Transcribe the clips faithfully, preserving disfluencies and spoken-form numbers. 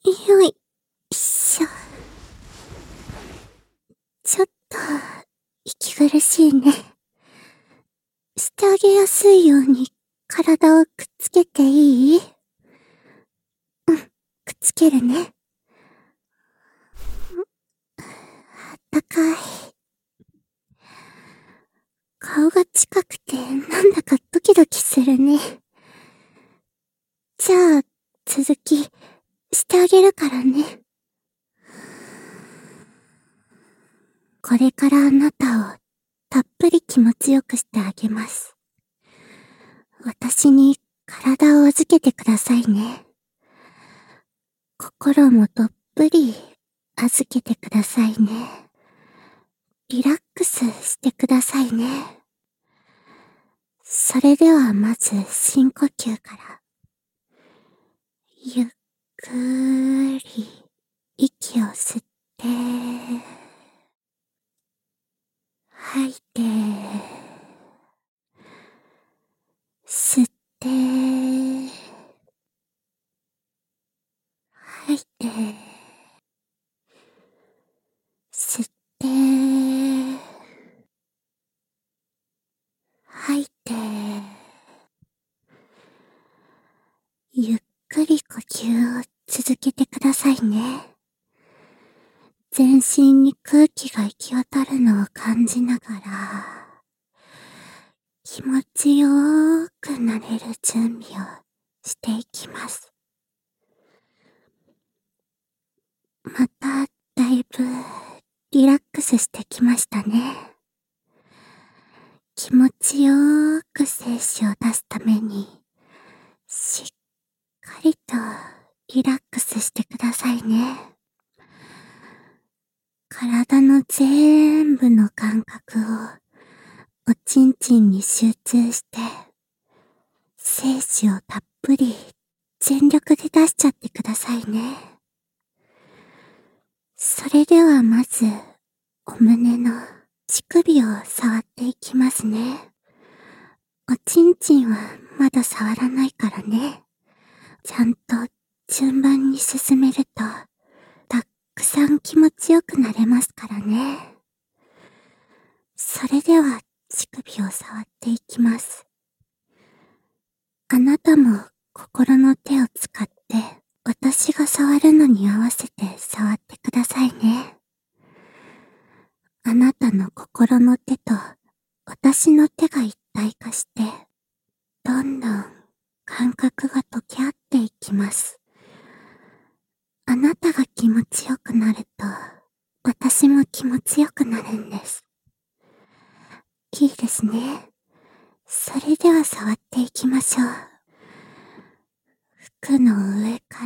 よいしょ。ちょっと、息苦しいね。してあげやすいように体をくっつけていい？うん、くっつけるね。あったかい。顔が近くてなんだかドキドキするね。じゃあ、続き、してあげるからね。これからあなたをたっぷり気持ちよくしてあげます。私に体を預けてくださいね。心もどっぷり預けてくださいね。リラックスしてくださいね。それではまず深呼吸から。ゆっくーり息を吸って、吐いて、吸って、吐いて、吸って、吐いて、ゆっくり呼吸を続けてくださいね。全身に空気が行き渡るのを感じながら、気持ちよーくなれる準備をしていきます。また、だいぶ、リラックスしてきましたね。気持ちよーく精子を出すために、しっかりとリラックスしてくださいね。体の全部の感覚をおちんちんに集中して、精子をたっぷり全力で出しちゃってくださいね。それではまず、お胸の乳首を触っていきますね。おちんちんはまだ触らないからね。ちゃんと順番に進めると、たくさん気持ちよくなれますからね。それでは乳首を触っていきます。あなたも心の手を使って私が触るのに合わせて触ってくださいね。あなたの心の手と私の手が一体化して、どんどん感覚が溶け合っていきます。あなたが気持ちよくなると、私も気持ちよくなるんです。いいですね。それでは触っていきましょう。服の上から、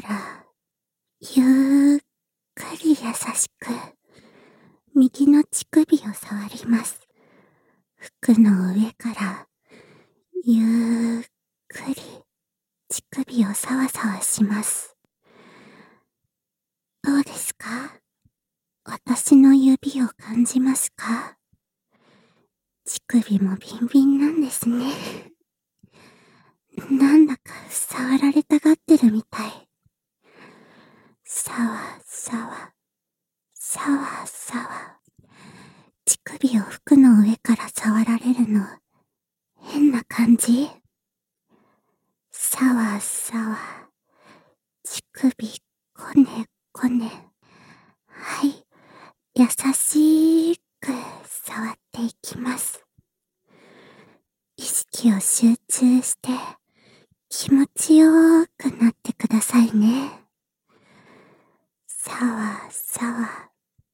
ゆっくり優しく、右の乳首を触ります。服の上から、ゆっくり、乳首をさわさわします。どうですか？私の指を感じますか？乳首もビンビンなんですね。なんだか触られたがってるみたい。さわさわ、さわさわ。乳首を服の上から触られるの、変な感じ？さわさわ、乳首、こねこね。はい、優しく触っていきます。意識を集中して、気持ちよーくなってくださいね。さわさわ、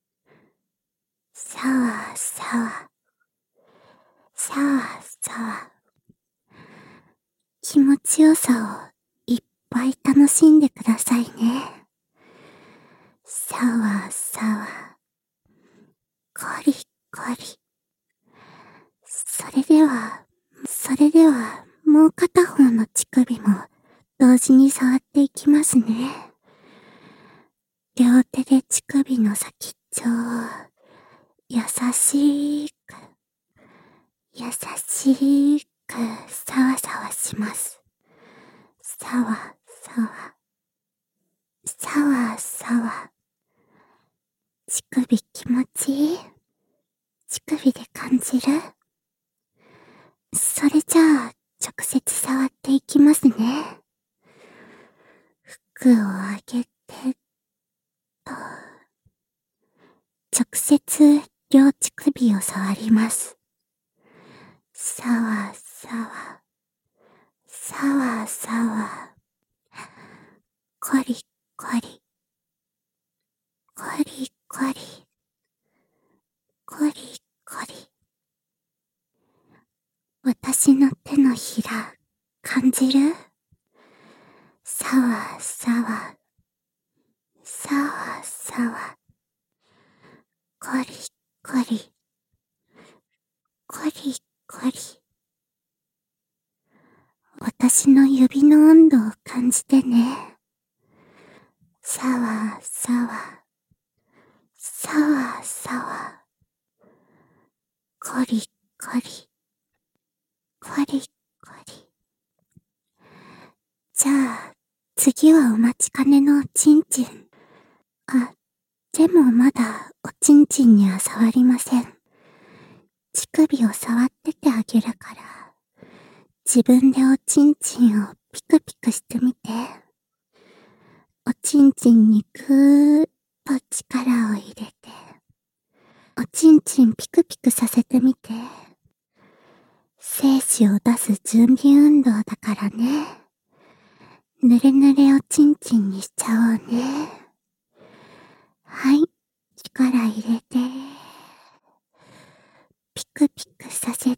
さわさわ、さわさわ。気持ちよさをいっぱい楽しんでくださいね。さわさわ、こりこり。それでは、それではもう片方の乳首も同時に触っていきますね。両手で乳首の先っちょを優しく、優しくさわさわします。さわさわ、さわわさわ。乳首気持ちいい？乳首で感じる？それじゃあ、直接触っていきますね。服を上げて、と。直接、両乳首を触ります。さわさわ。さわさわ。コリコリ。コリコリ。コリコリ。私の手のひら、感じる？さわさわ。さわさわ。コリコリ。コリコリ。私の指の温度を感じてね。さわさわ。さわさわ。コリコリ。コリコリ。じゃあ、次はお待ちかねのおちんちん。あ、でもまだおちんちんには触りません。乳首を触っててあげるから、自分でおちんちんをピクピクしてみて。おちんちんにぐーっと力を入れて、おちんちんピクピクさせてみて。精子を出す準備運動だからね。ぬれぬれおちんちんにしちゃおうね。はい、力入れて。ピクピクさせて。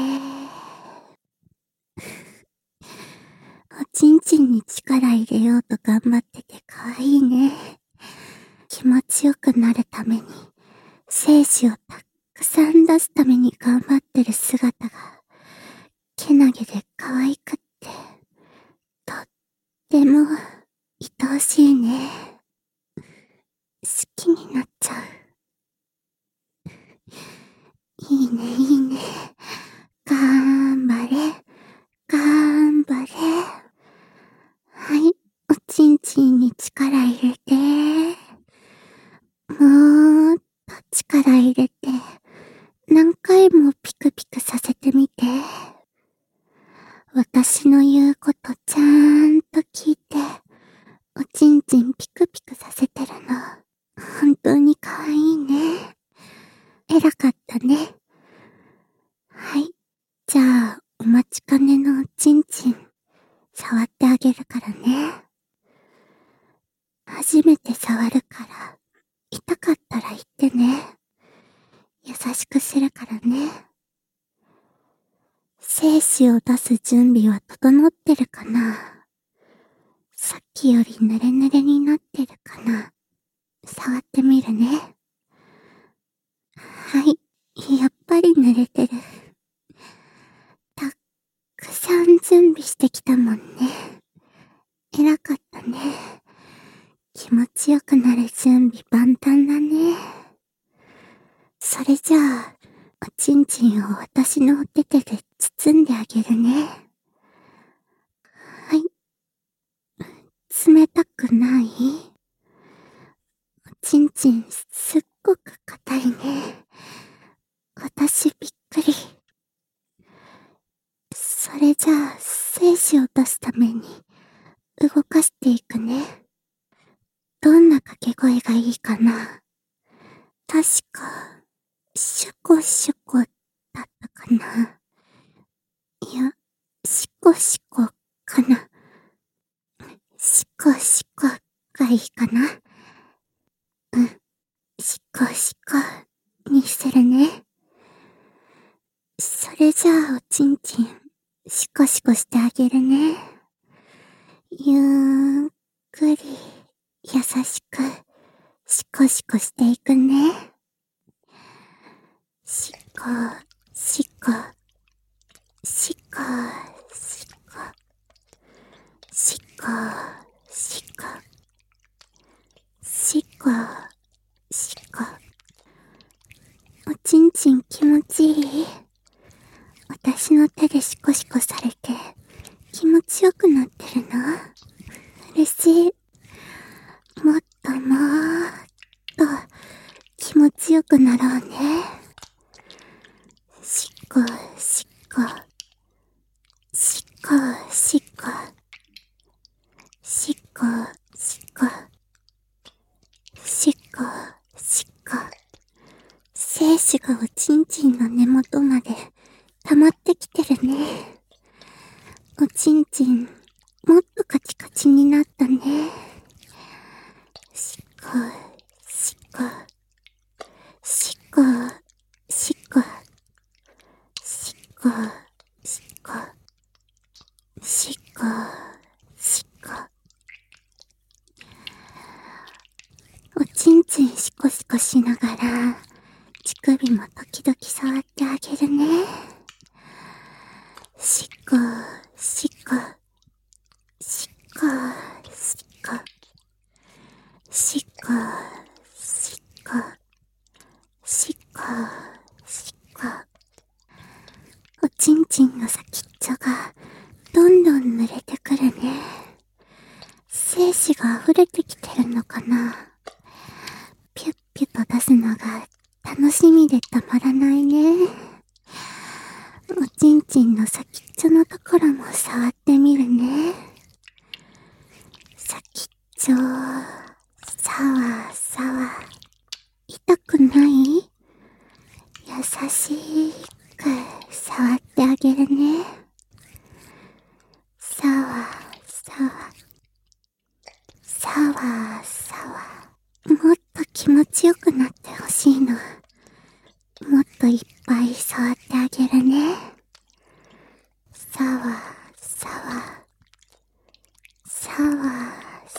おちんちんに力入れようと頑張っててかわいいね。気持ちよくなるために、精子をたくさん出すために頑張ってる姿が、けなげで可愛くって、とっても愛おしいね。好きになっちゃう。いいねいいね。がんばれ、がんばれ。はい、おちんちんに力入れて。もーっと力入れて、何回もピクピクさせてみて。私の言うことちゃんと聞いて、おちんちんピクピクさせてるの、本当に可愛いね。偉かったね。はい。じゃあ、お待ちかねのおちんちん、触ってあげるからね。初めて触るから、痛かったら言ってね。優しくするからね。精子を出す準備は整ってるかな？さっきよりぬれぬれになってるかな？触ってみるね。はい、やっぱり濡れてる。たっくさん準備してきたもんね。偉かったね。気持ちよくなる準備万端だね。それじゃあ、おちんちんを私のお手手で包んであげるね。はい。冷たくない？おちんちんすっごく硬いね。私びっくり。それじゃあ、精子を出すために動かしていくね。どんな掛け声がいいかな？確か、シュコシュコだったかな。いや、シコシコかな。シコシコがいいかな。うん、シコシコにするね。それじゃあおちんちん、シコシコしてあげるね。ゆっくり、優しく、シコシコしていくね。シコ、シコ、シコ、シコ、シコ、シコ、シコ、シコ。おちんちん気持ちいい？私の手でシコシコされて気持ちよくなってるの？嬉しい。もっとよくなろうね。しっこ、しっこ。しっこ、しっこ。しっこ、しっこ。しっこ、しっこ。精子がおちんちんの根元まで溜まってきてるね。おちんちん、もっとカチカチになったね。しっこ、しっこ。しっこ、しっこ。しっこ、しっこ。しっこ、しっこ。おちんちんシコシコしながら、乳首も時々触ってあげるね。しっこ、しっこ。しっこ、しっこ。しっこ、しっこ。しっこ、しっこ。おちんちんの先っちょが、どんどん濡れてくるね。精子が溢れてきてるのかな。ピュッピュと出すのが楽しみでたまらないね。おちんちんの先っちょのところも触ってみるね。先っちょ、さわさわ。痛くない？優しく触ってあげるね。さわさわ。さわさわ。もっと気持ちよくなってほしいの。もっといっぱい触ってあげるね。さわさわ。さわさわ。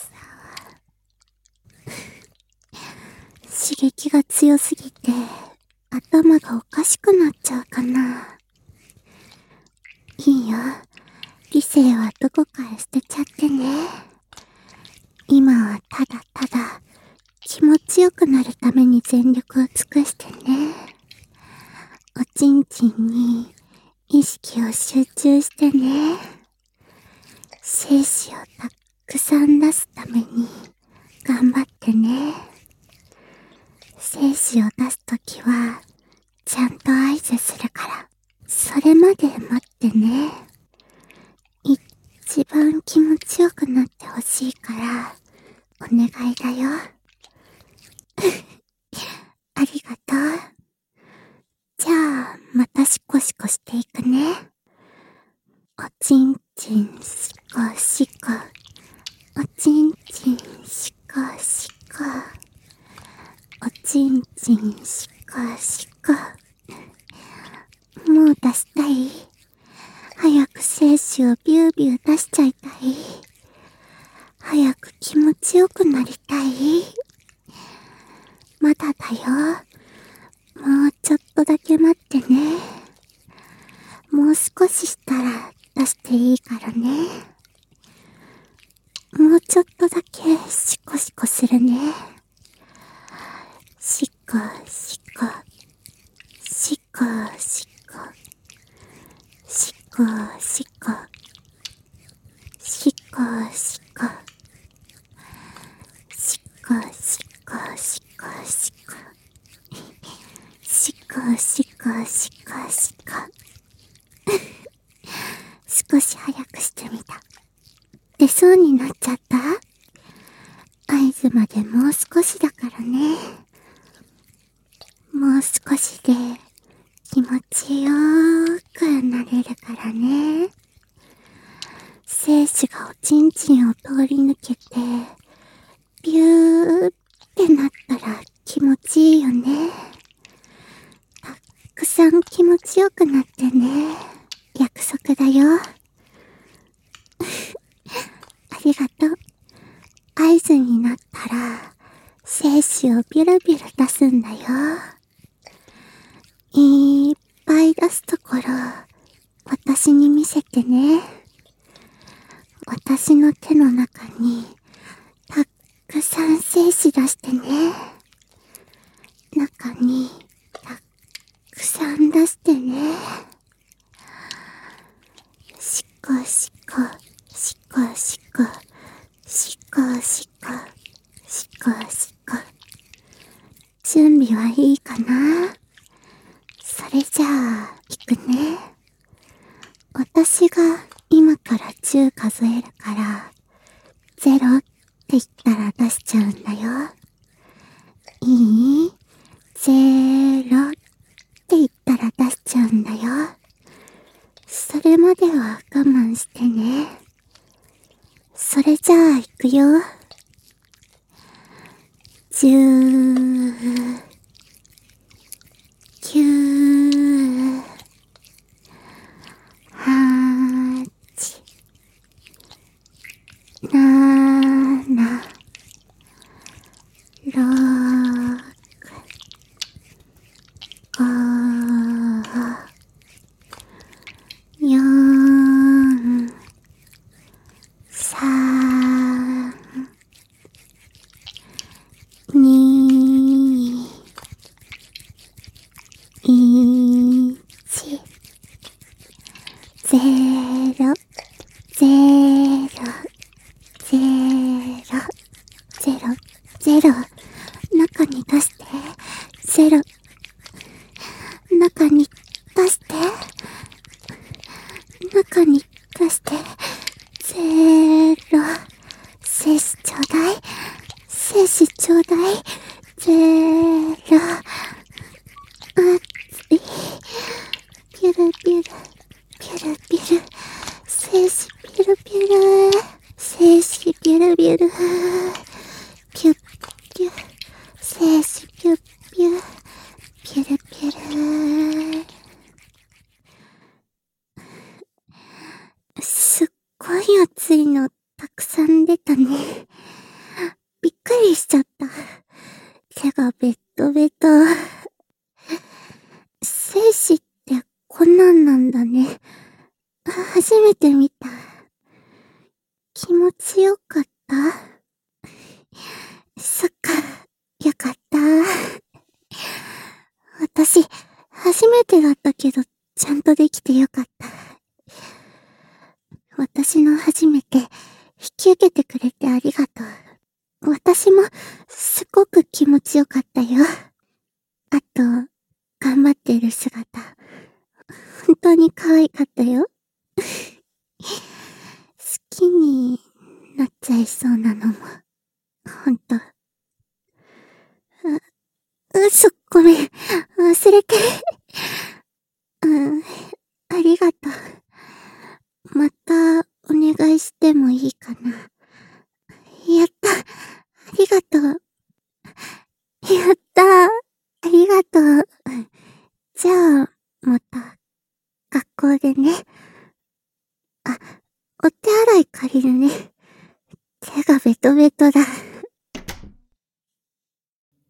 刺激が強すぎて頭がおかしくなっちゃうかな。いいよ。理性はどこかへ捨てちゃってね。今はただただ気持ちよくなるために全力を尽くしてね。おちんちんに意識を集中してね。精子をたくさん出すために頑張ってね。精子を出すときはちゃんと合図するから、それまで待ってね。一番気持ちよくなってほしいからお願いだよ。ありがとう。じゃあまたシコシコしていくね。おちんちんシコシコ。おちんちんシコシコ。おちんちんシコシコ。もう出したい？早く精子をビュービュー出しちゃいたい？早く気持ちよくなりたい？まだだよ。もうちょっとだけ待ってね。もう少ししたら出していいからね。もうちょっとだけシコシコするね。シコシコ。シコシコ。シコシコ。シコシコ。シコシコシコシコ。シコシコシコシコ。少し早くしてみた。出そうになっちゃった？合図までもう少しだからね。もう少しで気持ちよーくなれるからね。精子がおちんちんを通り抜けて、ビューってなったら気持ちいいよね。たくさん気持ちよくなってね。約束だよ。ありがとう。合図になったら、精子をビュルビュル出すんだよ。いっぱい出すところ、私に見せてね。私の手の中に、たくさん精子出してね。中に、たくさん出してね。シコシコ、シコシコ、シコシコ、シコシコ。準備はいいかが今からじゅう数えるから、ゼロって言ったら出しちゃうんだよ。いい？ゼロって言ったら出しちゃうんだよ。それまでは我慢してね。それじゃあ行くよ。じゅう、きゅう、はち、なな、ろく、ご、よん、さん、に、いち、ゼロ、ゼロ、ゼロ、ゼロ、ゼロ、中に出して、ゼロ、中に出して、中に出して、ゼロ、精子ちょうだい、精子ちょうだい、ゼロ、熱い、ピュルピュル、ピュルピュル、精子ピュルピュル、精子ピュルピュル、ピュッピュ、精子ピュッピュ、ピュルピュル。すっごい熱いのたくさん出たね。びっくりしちゃった。手がベッドベト。精子ってこんなんなんだね。初めて見た。気持ちよかった？そっか、よかった。私、初めてだったけど、ちゃんとできてよかった。私の初めて、引き受けてくれてありがとう。私も、すごく気持ちよかったよ。あと、頑張ってる姿、本当に可愛かったよ。好きになっちゃいそうなのも、ほんと。う、嘘、ごめん。忘れて。うん、ありがとう。また、お願いしてもいいかな。やった。ありがとう。やった。ありがとう。じゃあ、また、学校でね。あ、お手洗い借りるね。手がベトベトだ。